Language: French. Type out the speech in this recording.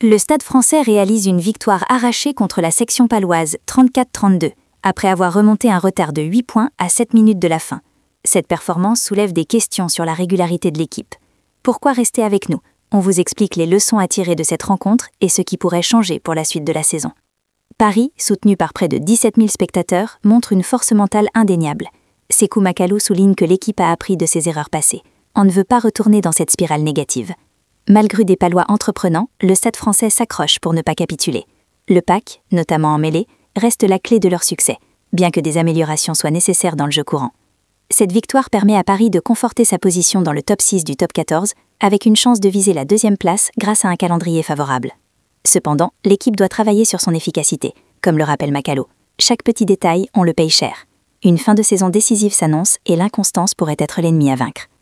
Le Stade français réalise une victoire arrachée contre la section paloise, 34-32, après avoir remonté un retard de 8 points à 7 minutes de la fin. Cette performance soulève des questions sur la régularité de l'équipe. Pourquoi rester avec nous? On vous explique les leçons à tirer de cette rencontre et ce qui pourrait changer pour la suite de la saison. Paris, soutenu par près de 17 000 spectateurs, montre une force mentale indéniable. Sékou Makalou souligne que l'équipe a appris de ses erreurs passées. On ne veut pas retourner dans cette spirale négative. Malgré des Palois entreprenants, le Stade français s'accroche pour ne pas capituler. Le pack, notamment en mêlée, reste la clé de leur succès, bien que des améliorations soient nécessaires dans le jeu courant. Cette victoire permet à Paris de conforter sa position dans le top 6 du top 14, avec une chance de viser la 2e place grâce à un calendrier favorable. Cependant, l'équipe doit travailler sur son efficacité, comme le rappelle Makalou. Chaque petit détail, on le paye cher. Une fin de saison décisive s'annonce et l'inconstance pourrait être l'ennemi à vaincre.